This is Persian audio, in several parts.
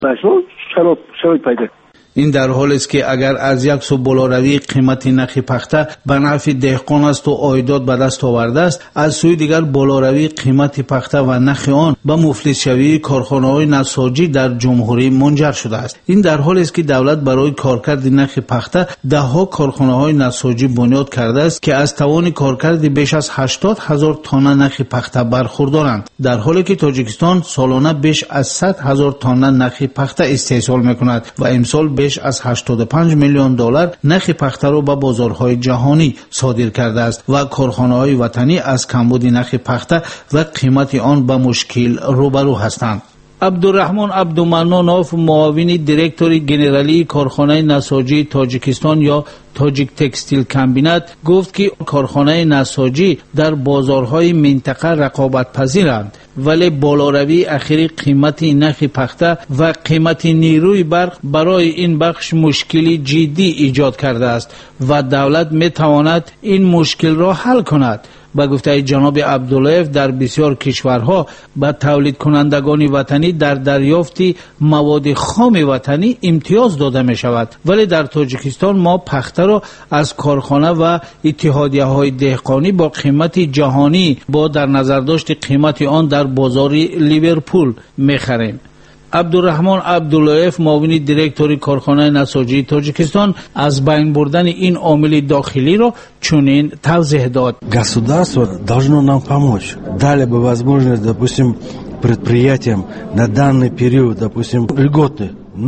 شرایط پیدا. این در حالی است که اگر از یک سو بالاروی قیمت نرخ پخته به نفع دهقان است و عایدات به دست آورده است، از سوی دیگر بالاروی قیمت پخته و نرخ آن به مفلس شوی کارخانه‌های نساجی در جمهوری منجر شده است. این در حالی است که دولت برای کارکرد نرخ پخته ده‌ها کارخانه‌های نساجی بنیاد کرده است که از توان کارکرد بیش از 80,000 تن نرخ پخته برخوردارند، در حالی که تاجیکستان سالانه بیش از 100,000 تن نرخ پخته استحصال می‌کند و امسال بیش از 85 میلیون دلار نرخ پخته را به بازارهای جهانی صادر کرده است و کارخانه‌های وطنی از کمبود نرخ پخته و قیمت آن به مشکل روبرو هستند. عبدالرحمن عبدالمنانوف، معاون دیرکتور گنرالی کارخانه نساجی تاجیکستان یا تاجیک تکستیل کمبینات، گفت که کارخانه نساجی در بازارهای منطقه رقابت پذیرند، ولی بالاروی اخیری قیمت نرخ پخته و قیمت نیروی برق برای این بخش مشکلی جدی ایجاد کرده است و دولت می تواند این مشکل را حل کند. با گفته جناب عبداللهف، در بسیار کشورها به تولید کنندگان وطنی در دریافت مواد خام وطنی امتیاز داده می شود، ولی در تاجیکستان ما پخته را از کارخانه و اتحادیه های دهقانی با قیمت جهانی با در نظر داشت قیمت آن در بازار لیورپول می خریم. عبدالرحمن عبداللهف، معاون دیرکتور کارخانه نساجی تاجیکستان، از بین بردن این عامل داخلی را چنین توضیح داد: Государство должно нам помочь. Дали бы возможность, допустим, предприятиям на данный период, допустим, льготы.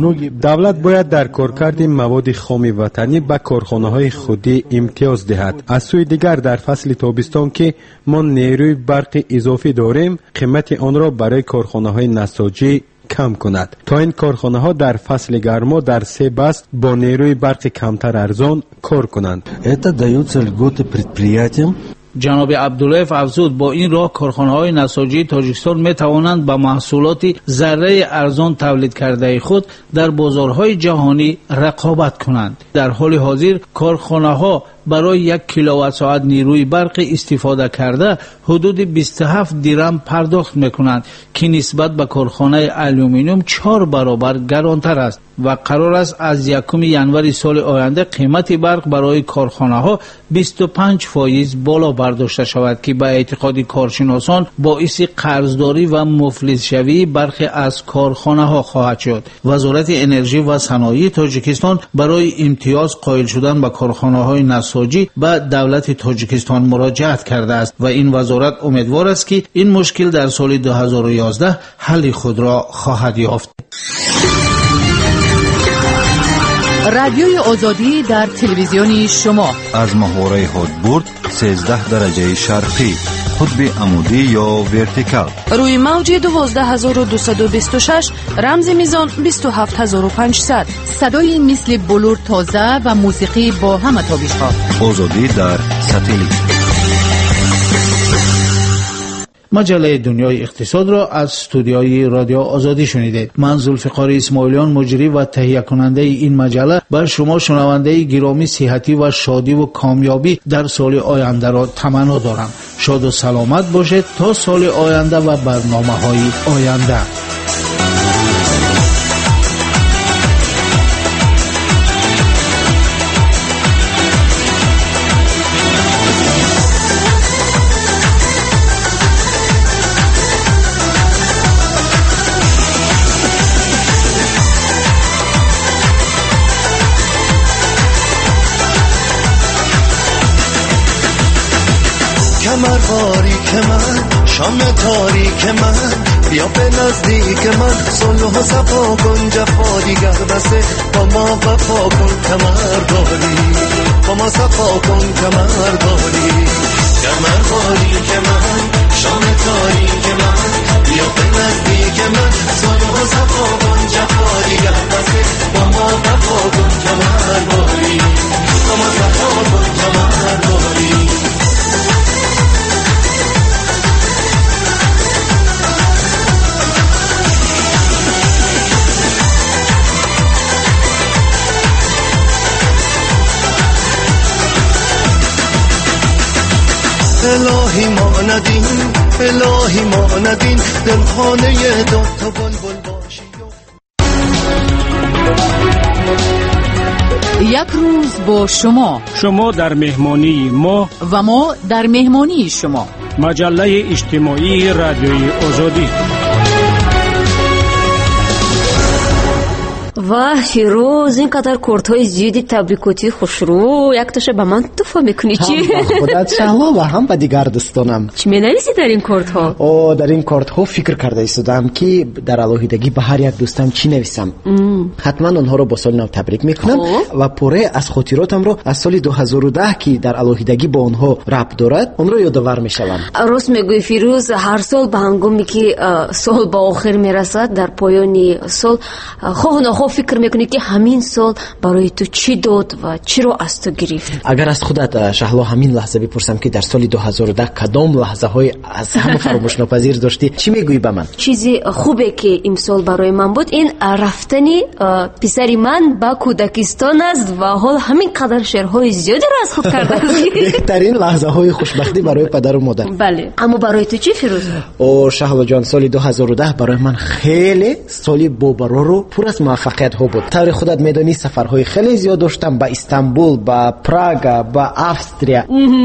دولت باید در کارکرد مواد خام وطنی به کارخانه‌های خودی امتیاز دهد. از سوی دیگر در فصل تابستان که ما نیروی برق اضافی داریم، قیمت آن را برای کارخانه‌های نساجی کم کند تا این کارخانه ها در فصل گرما در 3 بست با نیروی برق کمتر ارزان کار کنند. Это даются льготы предприятиям. جناب عبداللهف افزود با این راه کارخانه‌های نساجی تاجیکستان می توانند با محصولات ذره ارزان تولید کرده خود در بازارهای جهانی رقابت کنند. در حال حاضر کارخانه‌ها برای 1 کیلووات ساعت نیروی برق استفاده کرده حدود 27 درم پرداخت میکنند که نسبت به کارخانه آلومینیوم 4 برابر گرانتر است و قرار است از 1 ژانویه سال آینده قیمت برق برای کارخانه ها 25% بالا برداشته شود که به اعتقاد کارشناسان باعث قرضداری و مفلس شوی برخی از کارخانه ها خواهد شد. وزارت انرژی و صنایع تاجیکستان برای امتیاز قائل شدن به کارخانه های نساجی به دولت تاجیکستان مراجعت کرده است و این وزارت امیدوار است که این مشکل در سال 2011 حل خود را خواهد یافت. رادیوی آزادی در تلویزیون شما از محوره هدبرد 13 درجه شرقی، قطب عمودی یا ورتیکال، روی موج 12226 رمز میزان 27500، صدای مثل بلور تازه و موسیقی با همه تابش‌ها. آزادی در ساتلیت. مجله دنیای اقتصاد را از استودیوی رادیو آزادی شنیدید. من ذوالفقار اسماعیلیان مجری و تهیه کننده این مجله به شما شنونده گرامی صحتی و شادی و کامیابی در سال آینده را تمنا دارم. شاد و سلامت باشید تا سال آینده و برنامه‌های آینده. باریک من شام تاریک من بیا به نزدیک من صلح و صفا کن جفا دیگر بسه با ما وفا کن کمر باری با ما صفا کن کمر باری کمر باریک من شام تاریک من بیا به نزدیک من صلح و صفا کن جفا دیگر بسه با ما وفا کن کمر باری با ما صفا کن کمر باری. الهی ما ندین الهی ما ندین دلخانه دو تا بلبل باشی. یک روز با شما در مهمانی ما و ما در مهمانی شما. مجله اجتماعی رادیوی آزادی. و فیروز اینقدر کورت‌های زیادی تبریکاتی خوشرو یک تاشه به من توفا میکنی چی؟ هم به خودت شهلا و هم به دیگر دوستانم. چی می‌نویسی در این کورت‌ها؟ در این کورت‌ها فکر کرده ایستادم که در علاهیدگی به هر یک دوستم چی نویسم. حتما آنها رو با سال نو تبریک میکنم و پره از خاطراتم رو از سال 2010 که در علاهیدگی با آنها ربط دارد اون رو یادآور میشوم. راست میگوی فیروز، هر سال به هنگامی که سال به آخر میرسد در پایان سال خواه فکر میکنی که همین سال برای تو چی داد و چی رو از تو گرفت. اگر از خودت شهلا همین لحظه بپرسم که در سال 2010 کدام لحظه های از همه فراموش ناپذیر داشتی، چی میگویی به من؟ چیزی خوبه که امسال برای من بود این رفتنی پسری من به کودکستان است و حال همین قدر شعرهای زیادی رو از خود کرده است. بهترین لحظه های خوشبختی برای پدر و مادر. بله، اما برای تو چی فیروز؟ شهلا جان، سال 2010 برای من خیلی سالی بابرو رو پر از موفقیت ها بود. طور خودت میدونی سفرهای خیلی زیاد داشتم، به استانبول، به پراگ، به استریا.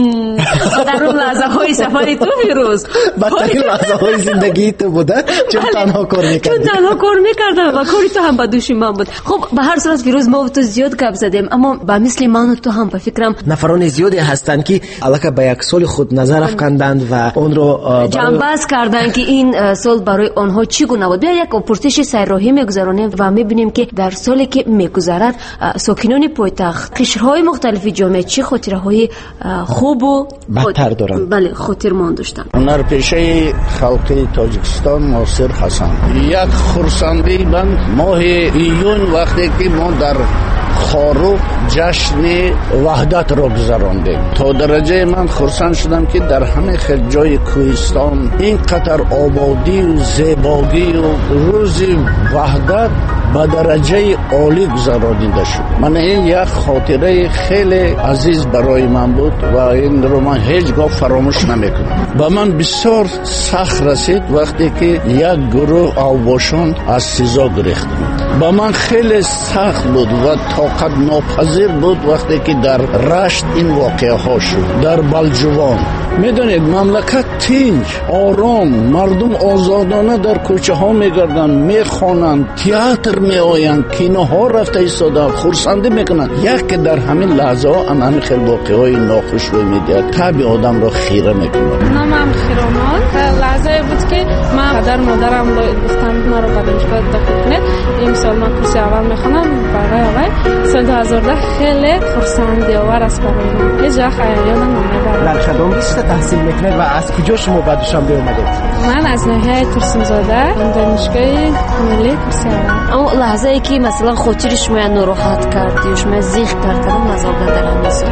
در اون لحظه های سفری تو فیروز بدترین لحظه های زندگی تو بوده چون تنها کار میکردی. چون تنها کار میکردم و کاری تو هم به دوش من بود. خب به هر صورت فیروز ما و تو زیاد گپ زدیم، اما به مثل من و تو هم به فکرم نفران زیادی هستند که البته به یک سال خود نظر افکندند و اون رو جنبش کردند که این سال برای آنها چگونه بود. بیا یک پرسش سرراهی میگذرانیم و میبینیم که در سالی که میگذرد ساکنان پایتخت قشرهای مختلف جامعه چه خاطره‌های خوب و بدتر دارند. بله، خاطرمند داشتن. هنرپیشه خلقی تاجیکستان ناصر حسن. یک خرسندی من ماه ایون وقتی که ما در خاروق جشن وحدت را گذراندیم، تا درجه من خرسند شدم که در همه خیلی جای کوهستان اینقدر آبادی و زیبایی و روز وحدت به درجه عالی گذرانیده شد. من این یک خاطره خیلی عزیز برای من بود و این رو من هیچگاه فراموش نمیکنم. به من بسیار سخت رسید وقتی که یک گروه اوباشان از سزا گرفتند. به من خیلی سخت بود و طاقت ناپذیر بود وقتی که در رشت این واقعه ها شد. در بلجوان میدونید مملکت تنج آرام، مردم آزادانه در کوچه ها میگردن، میخوانند، تئاتر میآیند، کینوها رفته ایستاده خرسندی میکنند. یک که در همین لحظه ها همین خیلی واقعه های ناخوش روی میدهد، طبع آدم را خیره میکنند. نامم خیرمان. لحظه بود که من پدر مادرم گفتم ما رو به دانشگاه داخل کنید. این سال من کورس اول میخونم برای اول. سال 2010 خیلی خرسندی آور است برای من. هیچ وقت یادم نمیاد. در کدام رشته تحصیل میکنید و از کجا شما به دوشنبه اومدید؟ من از ناحیه ترسمزاده دانشگاه ملی کورس اول. اما لحظه ای که مثلا خاطرش ما ناراحت کرد یا شما زیغ کرد کدام لحظه بود در همین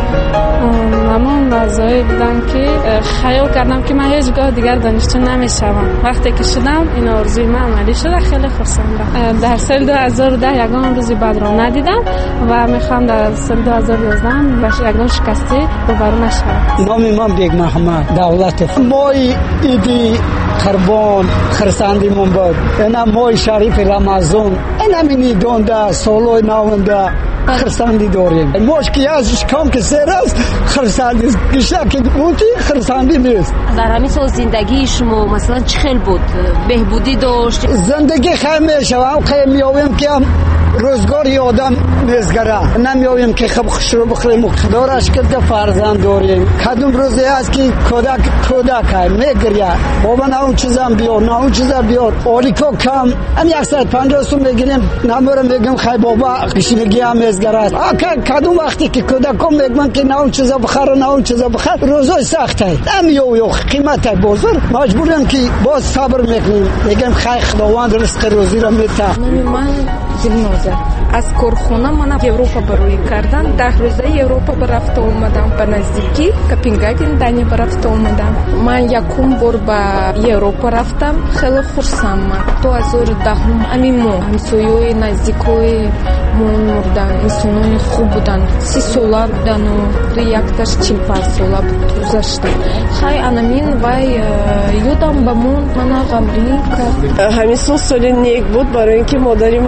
همون لحظه‌ای بودن که خیال کردم که من هیچگاه دیگر دانشجو نمیشم. وقتی که شدم این آرزوی من عملی شد، خیلی خرسندم. در سال 2010 یگان روزی بعد را ندیدم و میخوام در سال 2011 باشه یگان شکستی روبرو نشم. نام من بیگ محمد دولت. مای ایدی قربان خرسندی من بود. اینا مای شریف رمضان. اینا منی دونده سالوی ناونده خرسندی داریم. مشکی ازش کم که سر است خرسندی کشته که بودی خرسندی نیست. در همین سال زندگی شما مثلا چه خیلی بود؟ بهبودی داشت؟ زندگی خیلی میشوم خیلی میاویم که روزگاری آدم میزگره نمیاویم که خب خوش رو بخوریم و خدارش کرده فرزند داریم. کدوم روزی هست که کودک میگریه بابا نه اون چیزم بیار نه اون چیزم بیار آلیکا کم هم 150 سو میگیریم نمورم میگیم خیلی بابا قشنگی هم میزگره کدوم وقتی که کودکم میگم که نه اون چیزا بخره نه اون چیزا بخره روزای سخته نمیو قیمت بزرگ مجبوریم که باز صبر میکنیم میگم خیلی خداوند رزق روزی رو میده. من زلنوزه از کارخانه من اروپا بروی کردن 10 روزه اروپا برفته اومدم به نزدیکی کپنگاگن دنیا برفته اومدم. من یکم بار به اروپا رفتم خیلی خرسندم. 2010 امیمو همسایه‌های نزدیکای مون مردن انسانای خوب بودن 30 ساله بودن و یکتاش 45 ساله گذشته. خیلی انامین و یادم بمون من غمگین کرد. همین سال نیک بود برای اینکه مادری من و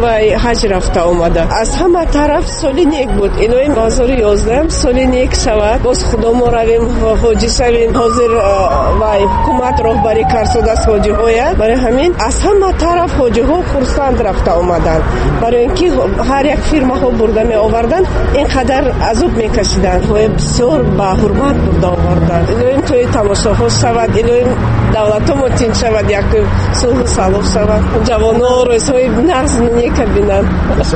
вай ҳаҷ рафта омада. Аз ҳама тараф соли нек буд. Илоҳим 2011 соли нек шавад. Боз худо мо равем ҳоҷӣ шавем. Ҳозир вай ҳукумат роҳбарӣ кард аз ҳоҷиҳоя. Барои ҳамин аз ҳама тараф ҳоҷиҳо хурсанд рафта омаданд. Барои ин ки ҳар як фирмаҳо бурда меоварданд, ин қадар азоб мекашиданд. ҳоя бисёр ба ҳурмат бурда оварданд. Илоҳим тои тамошоҳо шавад. илоҳим давлатомо тинҷ шавад. як сулҳу салоҳ шавад. ҷавоно рӯзҳои нағз нека бинанд.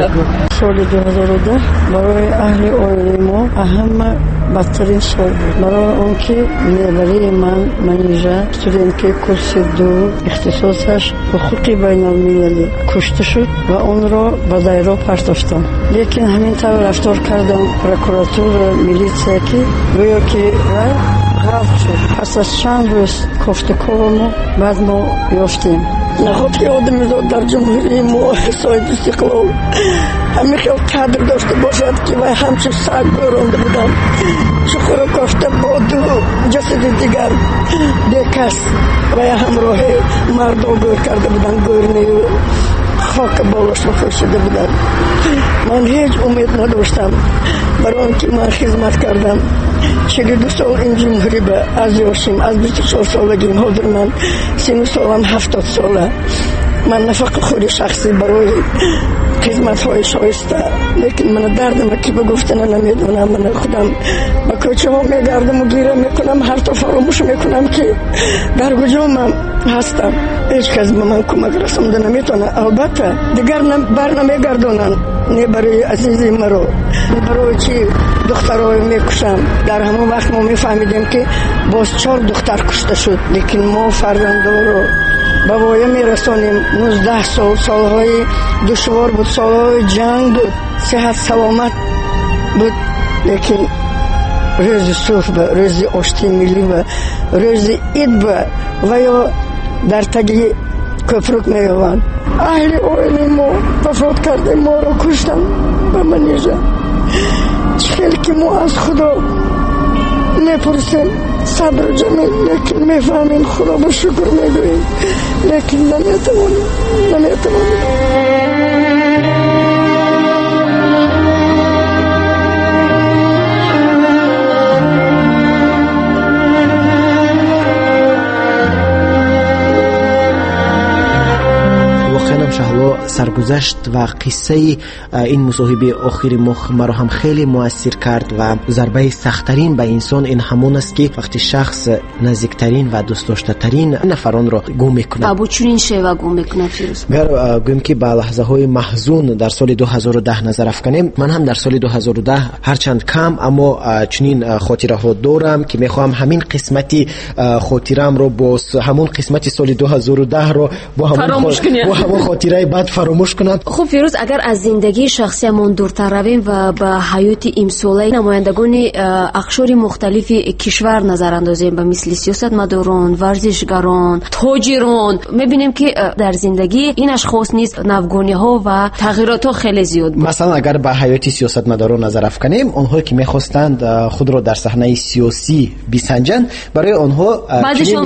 соли 2010 барои аҳли оилаи мо аҳама бадтарин сол буд. барои он ки мебарии манижа студентки курси 2 ихтисосаш ҳуқуқи байналмилалӣ кушта шуд ва онро ба дайро партофтам. лекин ҳамин тавр рафтор кардам прокуратура, милитсия ки гӯё ки вай ғаф шуд. пас аз чанд рӯз кофтуковамо баъд мо ёфтем. наход ки одами зод дар ҷумҳурии мо соҳиб истиқлол ҳамин хел қадр дошта бошад ки вай ҳамчун саг ронда буданд. шухӯро кофта бо ду ҷасади дигар бекас вай ҳамроҳи мардо гӯр карда буданд. гӯрнию хока болошро фуршида буданд. ман ҳеҷ умед надоштам. барои он ки ман хизмат кардам 42 сол ин ҷумҳурӣ ба аз ёшим аз 24 солагим. ҳозир ман сину солам 70 сола. ман нафақа худи шахсӣ барои хизматҳои шоиста. лекин мана дардама ки ба гуфтана намедонам. мана худам ба кӯчаҳо мегардаму гира мекунам. ҳарто фаромӯш мекунам ки дар куҷо ман ҳастам. ҳеҷ кас ба ман кӯмак расонда наметавонад. албатта дигар бар намегардонанд. не барои азизи маро, барои чи духтарҳои мекушам. дар ҳамон вақт мо мефаҳмидем ки боз 4 духтар кушта шуд. лекин мо фарзандоро ба воя мерасонем. 19 сол солҳои душвор буд, солҳои ҷанг буд, сиҳат саломат буд. лекин рӯзи сулҳ ба, рӯзи оштии миллӣ ба, рӯзи ид ба ва ё дар таги көпрүк меёванд. аҳли оилаи мо вафот карда моро куштанд ба манижа. чӣ хел ки мо аз худо мепурсем сабру ҷамил, лекин мефаҳмем, худо ба шукр мегӯем, лекин наметавонем. шаҳло саргузашт ва қиссаи ин мусоҳиби охири мо маро ҳам хеле муассир кард ва зарбаи сахттарин ба инсон ин ҳамон аст ки вақти шахс наздиктарин ва дӯстдоштатарин нафаронро гум мекунад. абу чунин шева гум мекунад фирӯз? гар гӯем ки ба лаҳзаҳои маҳзун дар соли 2010 назар афканем. ман ҳам дар соли 2010 ҳарчанд кам, аммо чунин хотираҳо дорам ки мехоҳам ҳамин қисмати хотирамро бо ҳамон қисмати соли 2010ро бо ҳамон хотираи бад фаромӯш кунад. хуб фирӯз, агар аз зиндагии шахсиямон дуртар равем ва ба ҳаёти имсолаи намояндагони ақшори мухталифи кишвар назар андозем, ба мисли сиёсатмадорон, варзишгарон, тоҷирон, мебинем ки дар зиндагӣ ин ашхос низ навгониҳо ва тағйиротҳо хеле зиёд буд. масалан агар ба ҳаёти сиёсатмадорон назар афканем, онҳое ки мехостанд худро дар саҳнаи сиёсӣ бисанҷанд, барои онҳо баъзишон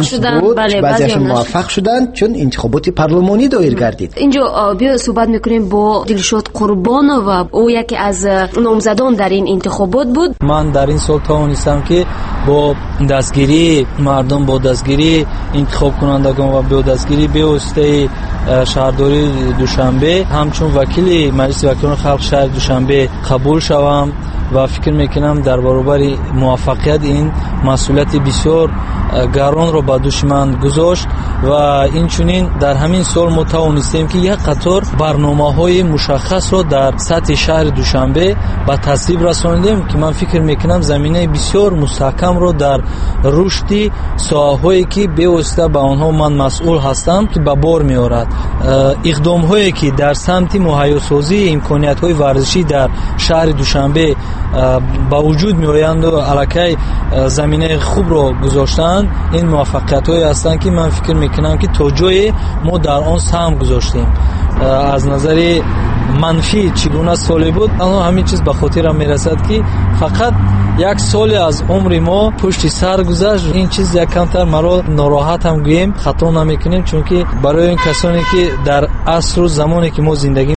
муваффақ шуданд, чун интихоботи парлумонӣ доир гардид. инҷо биё суҳбат мекунем бо Дилшод Қурбонова. ӯ яке аз номзадон дар ин интихобот буд. ман дар ин сол тавонистам ки бо дастгирӣ мардум, бо дастгирӣ интихобкунандагон ва бо дастгирӣ бевоситаи шаҳрдории Душанбе ҳамчун вакили маҷлиси вакилони халқи шаҳри Душанбе қабул шавам ва фикр мекунам дар баробари муваффақият ин масъулияти бисёр гаронро ба дӯши ман гузошт ва инчунин дар ҳамин сол мо тавонистем ки як қатор барномаҳои мушаххасро дар сатҳи шаҳри Душанбе ба тасвиб расонидем ки ман фикр мекунам заминаи бисёр мустаҳкамро дар рушди соҳаҳое ки бевосита ба онҳо ман масъул ҳастам ки ба бор меорад. иқдомҳое ки дар самти муҳайёсозии имкониятҳои варзишӣ дар шаҳри Душанбе ба вуҷуд меоянду аллакай заминаи хубро гузоштанд, ин муваффақиятҳое ҳастанд ки ман фикр мекунам ки то ҷое мо дар он саҳм гузоштем. аз назари манфӣ чӣ гуна соле буд, ҳамин чиз ба хотирам мерасад ки фақат як соле аз умри мо пушти сар гузашт. ин чиз якамтар маро нороҳатам гӯем, хато намекунем, чунки барои ин касоне ки дар асру замоне ки мо зиндагӣ